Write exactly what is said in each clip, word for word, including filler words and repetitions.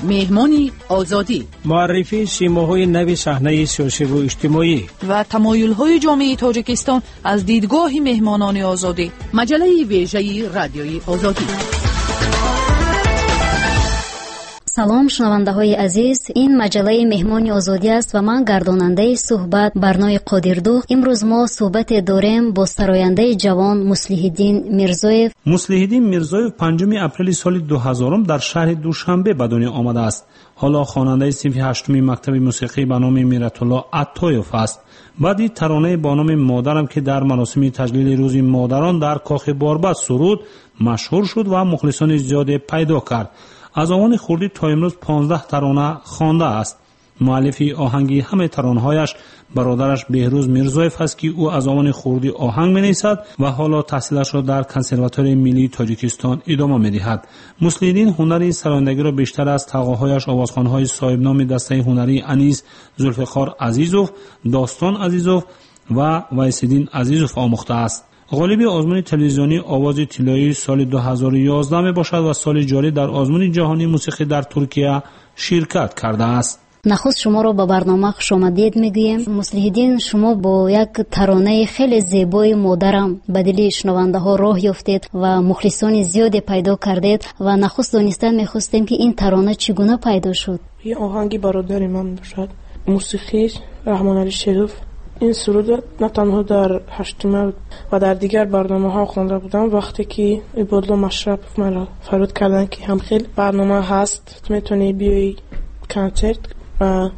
مهمان آزادی، معرفی سیماهای نو صحنه سیاسی و اجتماعی و تمایل‌های جامعه تاجیکستان از دیدگاه مهمانان آزادی. مجله ویژه رادیوی آزادی. سلام شنونده های عزیز، این مجله مهمان آزادی است و من گرداننده صحبت برنامه قادردوغ. امروز ما صحبت داریم با سراینده جوان مصلح‌الدین میرزایف. مصلح‌الدین میرزایف پنجم اپریل سال دو هزار در شهر دوشنبه به دنیا آمده است. حالا خواننده صنف هشتم مکتب موسیقی به نام میرت‌الله عطایف است. بعدی ترانه با نام مادرم که در مراسم تجلیل روز مادران در کاخ باربد سرود مشهور شد و مخلصان زیادی پیدا کرد. از آوان خردی تا امروز پانزده ترانه خوانده است. مؤلف آهنگی همه ترانه‌هایش برادرش بهروز میرزایف است که او از آوان خردی آهنگ می‌نویسد و حالا تحصیلش را در کنسرواتوار ملی تاجیکستان ادامه می‌دهد. مصلح‌الدین هنر سرایندگی را بیشتر از تقاهایش آوازخوان‌های صاحب نام دسته هنری انیس ذوالفقار عزیزوف، داستان عزیزوف و ویس‌الدین عزیزوف آموخته است. غالب آزمون تلویزیونی آواز طلایی سال دو هزار و یازده می باشد و سال جاری در آزمون جهانی موسیقی در ترکیه شرکت کرده است. نخست شما را به برنامه خوش آمدید میگویم. مصلح‌الدین، شما با یک ترانه خیلی زیبای مادرم به دل شنونده ها راه یافتید و مخلصان زیادی پیدا کردید و نخست دانستن میخواستیم که این ترانه چگونه پیدا شد. این آهنگی برادر من باشد. موسیقی رحمان علی شریف. این سرود نه تنها در هشتم و در دیگر برنامه ها خوانده بودم. وقتی که عبادالله مشرف مرا فرود کردن که هم خیلی برنامه هست میتونی بیایی کنسرت و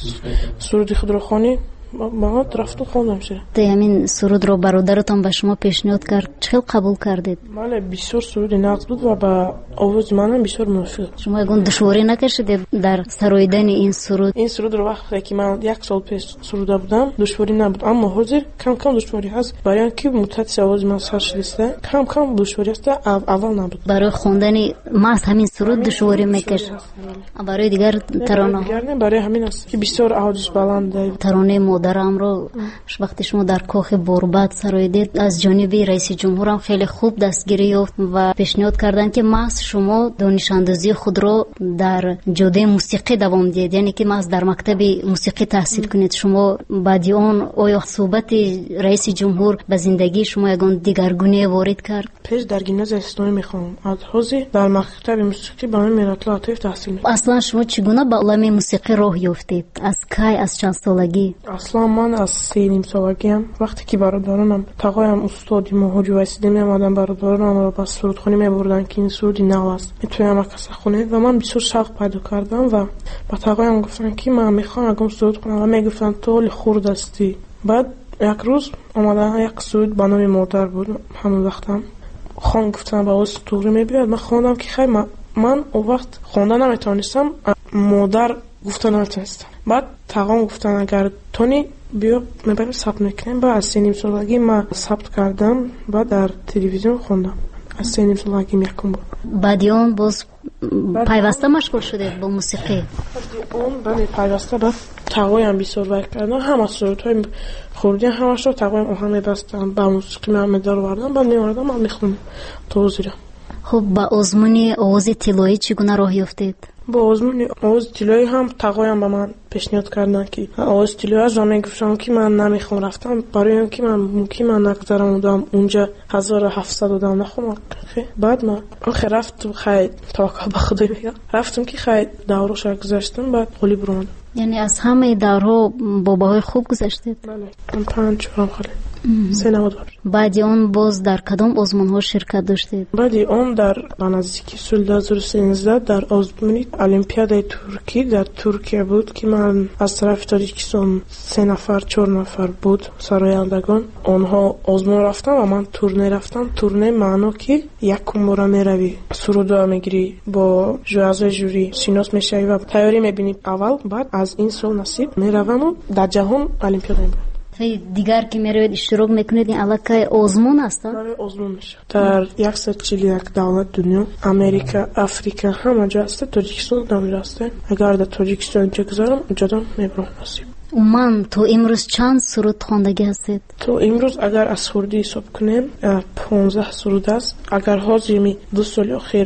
سرود خود رو خوانی، ما رفتم خوندم شه. همین سرود رو برادرتان به شما پیشنهاد کرد، چقدر قبول کردید؟ بله، بسیار سرود نقص بود و با آواز منم بسیار موافق. شما اگه دشواری نکشیدید در سراییدن این سرود؟ این سرود رو وقتی که من یک سال پیش سروده بودم دشواری نبود، اما حاضر کم کم دشواری هست برای اینکه مدت آواز من سر شده کم کم دشواری است. اول نبود. برای خواندن محض همین سرود دشواری میکش. برای دیگر ترانه دیگر نه، برای همین است که بسیار آوازش بلنده. ترانه مادرم رو وقتی شما در کاخ باربد سراییدید از جانب رئیس جمهور هم خیلی خوب دستگیری یافت و پیشنهاد کردن که محض شما دانش اندازی خود رو در جاده موسیقی دوام دهید، یعنی که محض در مکتب موسیقی تحصیل کنید. شما بعد آن آیا صحبت رئیس جمهور به زندگی شما یگان دیگرگونی وارد کرد؟ پیش در گیمنازیوم اسلامی میخوام، از حوزه در مکتب موسیقی با میرت‌الله عطایف تحصیل میکنم. اصلا شما چگونه به عالم موسیقی راه یافتید؟ از کی، از چند سالگی؟ اصلا من از سه نیم سالگیم وقتی که برادرانم تقایم استادی مهاجی وایسیده می آمدن برادرانم را با سرودخوانی می بردن که این سرودی نو است میتونم مکس خونه و من بسیار شوق پیدا کردم و با تقایم گفتن که من میخوام اگم سرود کنم و میگفتن تو خرد هستی. بعد یک روز اومدن یک سرود با نام مادر بود، همون وقتم خان گفتن با آواز توغری میبیاد. من خواندم که خیلی من, من اون وقت خوندن نمیتونستم، مادر گفتن نمیتونستم. بعد تقایم گفتن اگر تونی بیا میبریم ثبت میکنیم. با از سه نیم سالگی من ثبت کردم و در تلویزیون خوندم. از سه نیم سالگی یکم بود. بعد اون باز پیوسته مشغول شدید با موسیقی؟ بعد اون بعد پیوسته با تقایم بسیار ورک کردم. همه سرودهای خوردی همش رو تقایم آهنگ میبستم با موسیقی من میدار وردم بعد میوردم من میخوندم توضیحم. خب با آزمون آواز طلایی چگونه راه یافتید؟ با آزمون آواز طلایی هم تقایم به من پیشنهاد کردن که آواز طلایی از من گفتم که من نمیخوام رفتم برای اینکه من ممکن من نگذارم بودم اونجا هزار و هفتصد دادم نخوام. بعد من آخر رفتم خیلی توکل به خدا بگم رفتم که خیلی دورش گذاشتم بعد قلی برام. یعنی از همه دورها باباهای خوب گذشتید؟ بله، من پنج چهارم خاله سه نود. بعد اون باز در کدام آزمون ها شرکت داشتید؟ بعد اون در نزدیکی سال دو هزار و سیزده در آزمون المپیادای ترکی در ترکیه بود که من از طرف تاجیکستان سه نفر چهار نفر بود سرایندگان اونها آزمون رفتم و من تورنه رفتم. تورنه معنی که یکم بار میروی سرودا میگیری با جوازای جوری شناس میشی و تیاری میبینی اول. بعد از این سال نصیب میروم و در جهان المپیاد میبرم. دیگر که میروید اشتراک میکنید این علاقه آزمون است؟ برای آزمون میشه در صد و چهل و یک دولت دنیا، امریکا، افریقا همه جا هست. تاجیکستان نمیره است. اگر در تاجیکستان چه گذارم اونجا میبرم نصیب. من تو امروز چند سرود خواندگی هستید؟ تو امروز اگر از سرودی حساب کنیم پانزده سرود است. اگر حاضر می دو سال اخیر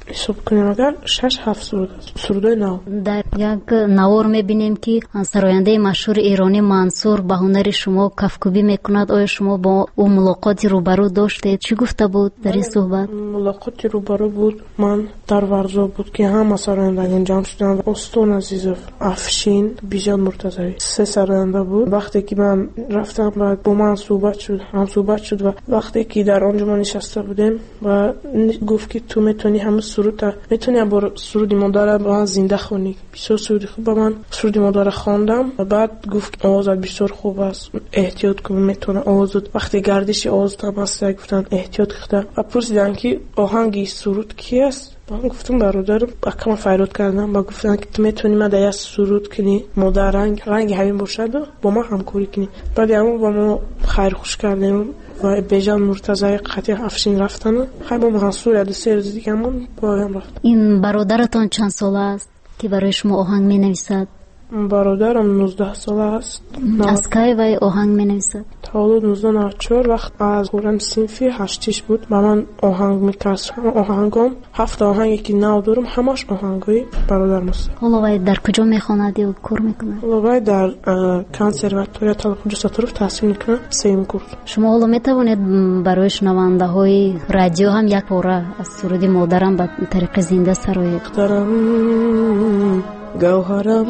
حساب کنیم اگر شش هفت سرود است. سرودای نو. در یک نوار میبینیم که سراینده مشهور ایرانی منصور به هنر شما کفکوبی میکند. آیا شما با او ملاقاتی روبرو داشتید؟ چی گفته بود در این صحبت؟ ملاقاتی روبرو بود. من در ورزا بود که همه سرایندگان جمع شدن. استون عزیزов، افشین، بیژن مرتضوی، سه سراینده بود. وقتی که من رفتم بعد با من صحبت شد، هم صحبت شد و وقتی که در آنجا ما نشسته بودیم و گفت که تو میتونی همه سرود میتونی با سرود مادر با زنده خونی. بسیار سرود خوب. با من سرود مادر خواندم و بعد گفت آواز بسیار خوب است، احتیاط کن میتونه آواز. وقتی گردش آواز تا بس گفتن احتیاط کن و پرسیدن که آهنگ سرود کی است. من گفتم برادرم. اکم فریاد کردم و گفتن که تو میتونی ما در سرود کنی مادر رنگ رنگ همین باشد و با ما همکاری کنی. بعد همون با ما خیر خوش کردیم و بیژن مرتضوی قطعی افشین رفتن. خیلی با منصور یاد سه روز دیگه همون با هم رفت. این برادرتان چند ساله است که برای شما آهنگ می نویسد؟ برادرم نوزده ساله است. از کی وی آهنگ می نویسد؟ تولد نوزده نود و چهار وقت از خورم صنفی هشتیش بود. با من آهنگ میکردم. آهنگام هفت آهنگی که نو دارم همش آهنگای برادرم است. حالا وی در کجا میخواند یا کار میکنه؟ حالا وی در کنسرواتوری تلفن جساتروف تحصیل میکنه، سوم کورس. شما حالا میتوانید برای شنونده های رادیو هم یک پاره از سرود مادرم به طریق زنده سرایید؟ اخترم گوهرم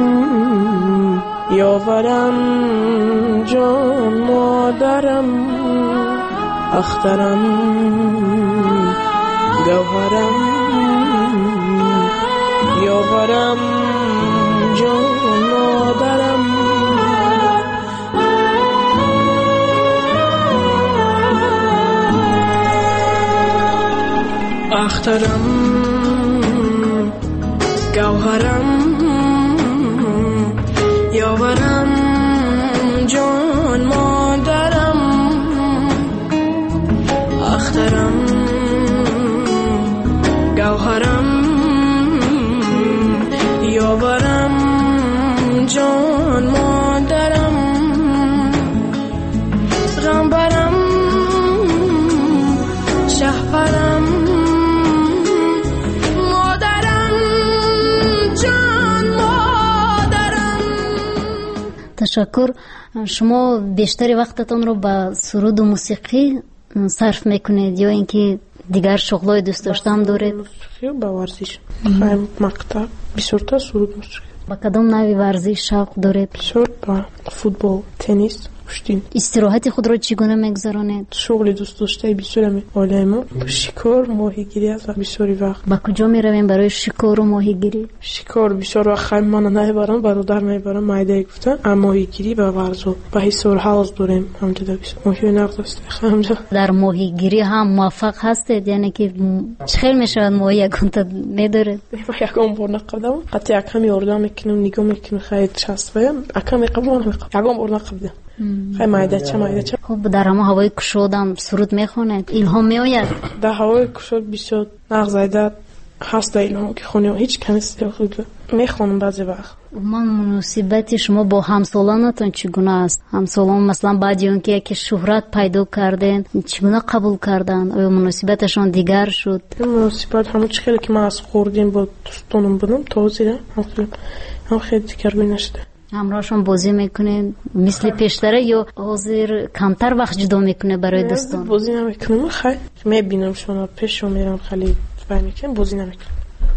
یاورم جان مادرم، اخترم گوهرم یاورم جان مادرم. اخترم گوهرم یاورم جان مادرم، اخترم گوهرم یاورم جان مادرم، غم برم شهپرم تشکر. شما بیشتر وقتتان رو به سرود و موسیقی صرف میکنید یا اینکه دیگر شغلای دوست داشتم دارید؟ موسیقی با ورزش. خیلی مکتب بسیار تا سرود موسیقی. با کدام نوع ورزش شوق دارید؟ بسیار با فوتبال، تنیس، کشتی. استراحت خود را چگونه میگذرانید؟ شغل دوست داشته بسیار می عالی ما شکار ماهیگیری است و بسیاری وقت. با کجا میرویم برای شکار و ماهیگیری؟ شکار بسیار وقت خیلی من نمیبرم، برادر میبرم مایده گفتن. اما ماهیگیری و ورزو با حسار حوض داریم همونجا بسیار ماهی نقد است همونجا. در ماهیگیری هم موفق هستید؟ یعنی که چخیل میشود ماهی یکون تا میدارید؟ ما یکم بار نقدم قطعا کمی اردام میکنم نگاه میکنم خیلی چسبه اکم میقبلم نمیقبلم یکم بار نقدم خیلی مایده چه مایده چه. خب در همه هوای کشودم سرود میخونید؟ الهام میآید؟ در هوای کشود بسیار نغزیده هست الهام که خونیم هیچ کمی خود میخونم بعضی وقت. من مناسبت شما با همسالانتان چگونه است؟ همسالان مثلا بعد اون که یک شهرت پیدا کردن چگونه قبول کردن؟ آیا مناسبتشان دیگر شد؟ مناسبت همون چخیلی که من از خوردیم با دوستانم بودم توضیح هم خیلی دیگر نشده. همراهشون بازی میکنین مثل پیشتره یا حاضر کمتر وقت جدا میکنه برای دوستان؟ بازی نمیکنم خیلی میبینم شما پیشو میرم خیلی بای میکنم بازی نمیکنم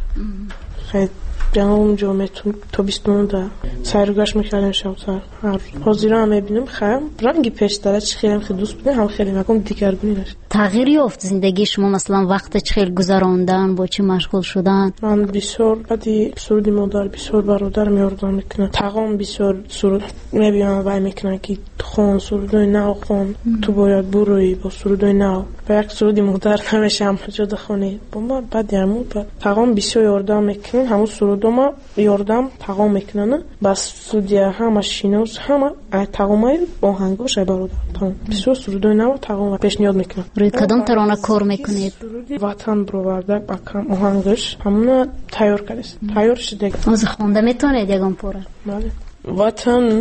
خیلی بیان اونجا میتون تا بیست نون در سیرگاش میکردم شب سر هر حاضر هم میبینم خیلی رنگی پیشتره چی خیلی خیلی دوست بودن هم خیلی مکم دیگر بینی نشد. تغییری یافت زندگی شما مثلا وقت چی خیلی گذراندن با چی مشغول شدن؟ من بسیار بعدی سرودی مادر بسیار برادر میاردم میکنه تقام بسیار سرود میبینم وای میکنن که خون سرودای نو خون تو باید بروی با سرودای نو با یک سرودی مادر نمیشه هم جدا خونی با ما بعد همون تقام بسیار یاردم میکنن همون سرودو ما یاردم تقام میکنن بس سرودی همه شینوز همه تقامای با هنگوش برادر تمام بسیار سرودای نو تقام پیشنهاد میکنن. روی کدام ترانه کار میکنید؟ وطن برآورده اکم آهنگش همون تیار کردید تیار شده. از خوانده میتونید یگان پاره؟ بله. وطن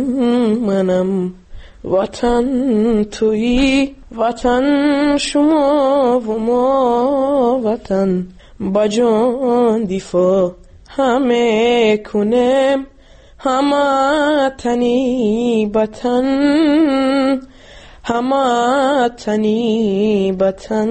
منم وطن تویی وطن شما و ما وطن با جان دفاع همه کنم، همه تنی بطن، همه تنی بطن.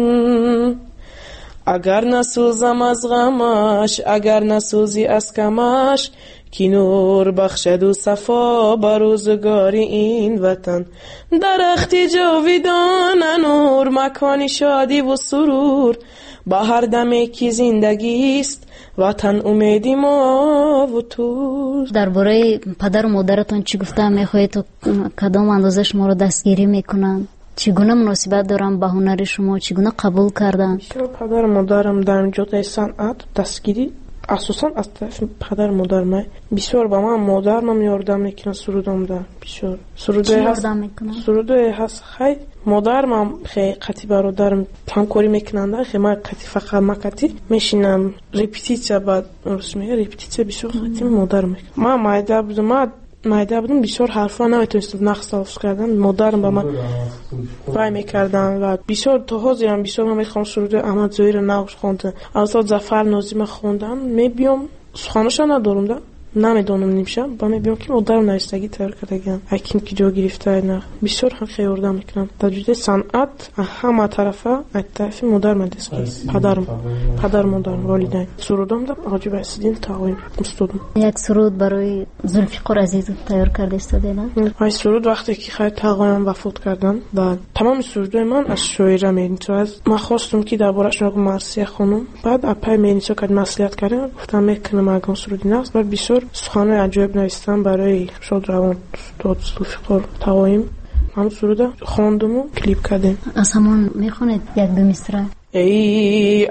اگر نسوزم از غمش، اگر نسوزی از کمش، کی نور بخشد و صفا بر روزگار این وطن. درختی جاویدان نور، مکانی شادی و سرور، با هر دمی که زندگی است وطن امیدی ما و تو. درباره پدر و مادرتون چی گفته؟ میخواهید تو کدام اندازه شما رو دستگیری میکنن؟ چگونه مناسبت دارن با هنر شما؟ چگونه قبول کردن؟ پدر و مادرم در جهت صنعت دستگیری اساساً از طرف پدر مادرم بسیار با من مادرم یاردم میکنه. سرودم ده بسیار سروده هست، سروده هست. خیلی مادرم خیلی قطعی برادرم همکاری میکنند. خیلی من قطعی فقط مکتی میشینم ریپتیچه بعد رسمیه ریپتیچه بسیار قطعی مادرم میکنم. من مایده بودم، من مایده بودم بسیار حرفا نمیتونستم نقص تلفظ کردن. مادرم با من وای میکردن و بسیار تا حاضرم بسیار من میخوام سروده احمد ظاهر نقش خوندم، اصلا ظفر نازی خوندم. میبیام سخنش ندارم ده نمیدونم نمیشم با میبیام که مادرم نایستگی تر کردگم اکیم که جا گرفته نه بسیار هم خیلی اردم میکنم. در جده صنعت همه طرفه طرف مادرم دست پدرم پدر مادرم والدین سرودم ده حاجی بایسیدین تقویم استودم. یک سرود برای ذوالفقار عزیز تیار کرده استاده نه؟ های سرود وقتی که خیلی تقویم وفات کردن بعد تمام سرودای من از شاعره میرین تو از من خواستم که دربارش نگم مرسی خانم. بعد اپای میرین تو که مسئولیت کردم گفتم میکنم اگه سرودی نقص بعد بسیار سخنه عجیب نوشتم برای شاد روان استاد ذوالفقار تقویم. هم سروده خواندم و کلیپ کردیم. از همون میخونید یک دو مصرع. ای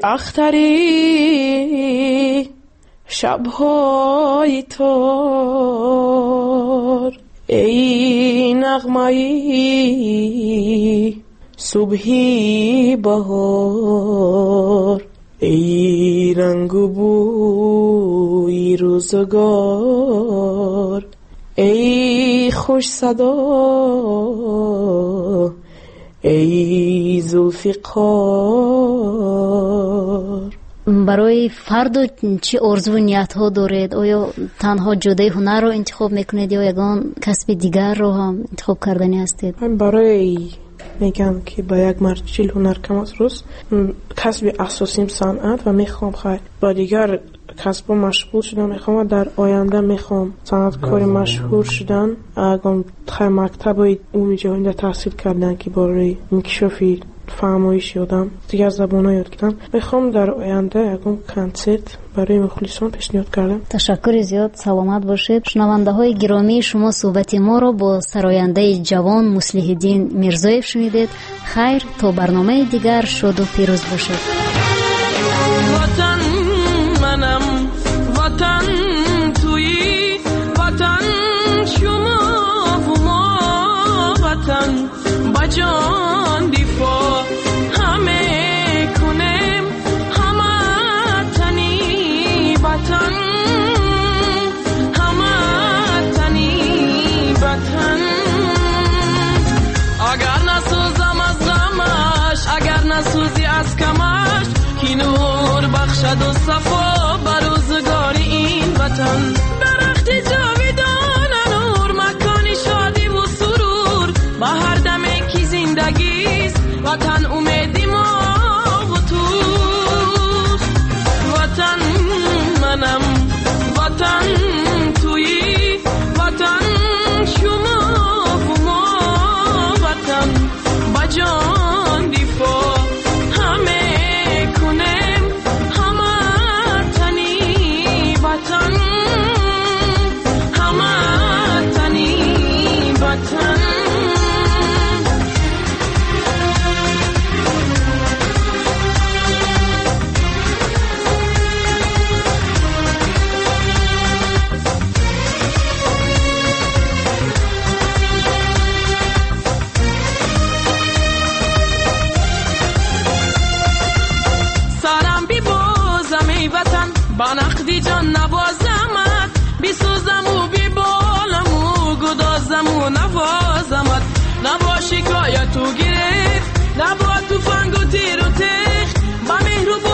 اختری شبهای تار، ای نغمه‌ای صبحی بهار، ای رنگ و بوی روزگار، ای خوش صدا، ای ذوالفقار. برای فرد چی آرزو و نیت ها دارید؟ آیا تنها جده هنر رو انتخاب میکنید یا یگان کسب دیگر رو هم انتخاب کردنی هستید؟ برای میگم که با یک مرچیل هنر کم از روز کسب اساسیم صنعت و میخوام خیلی با دیگر کسب مشغول شدم. میخوام در آینده میخوام صنعتکار مشهور شدن. اگر خیلی مکتب اون جهانی تحصیل کردن که برای انکشافی فهمایش یادم دیگر زبان ها یاد کردم. میخوام در آینده اگم کنسرت برای مخلصان پیشنهاد کردم. تشکر زیاد، سلامت باشید. شنونده های گرامی، شما صحبت ما رو با سراینده جوان مصلح الدین میرزایف شنیدید. خیر تا برنامه دیگر شاد و پیروز باشید. وطن منم، وطن تویی، وطن شما و ما، وطن با جان دفاع همه کنیم، همه تنی وطن، همه تنی وطن. اگر نسوزم از غمش، اگر نسوزی از کمش، کی نور بخشد و صفا بر روزگار این وطن. درخت جاویدان نور، مکانی شادی و سرور، با هر دمی که زندگیست وطن امیدی ما و توست. وطن منم، وطن تویی، وطن شما و ما، وطن با جان دفاع همه کنیم، همه تنی وطن، همه تنی وطن. با نقدی جان نوازمت، بی سوزم و بی بالم و گدازم و نوازمت. نبا شکایت و گرفت، نبا توفنگ و تیر و تخت، با مهر و